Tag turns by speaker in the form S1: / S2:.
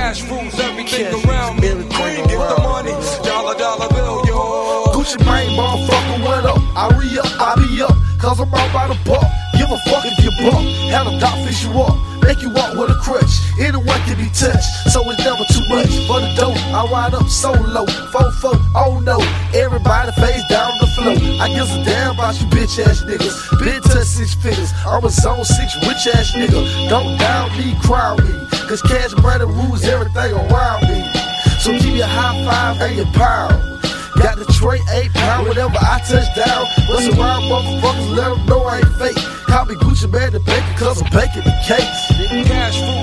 S1: cash rules everything around me. Queen, get the money, dollar bill, yo.
S2: Gucci Mane, motherfucker, what up? I re-up, I be up, cause I'm out by the buck. Give a fuck if you buck. Have a dog fish you up, make you walk with a crutch. Anyone can be touched, so it's never too much. For the dope, I wind up solo. 4-4, oh no, everybody face down the floor. I gives a damn about you bitch ass niggas. Been touch 6 figures, I'm a zone 6 rich ass nigga. Don't down me, crown me, cause cash money rules everything around me. So keep your high five and your pound. Got the tray 8 pound, whenever I touch down. Bust around motherfuckers, let them know I ain't fake. Call me Gucci Mane the baker, cause I'm baking the cakes.
S1: Cash rules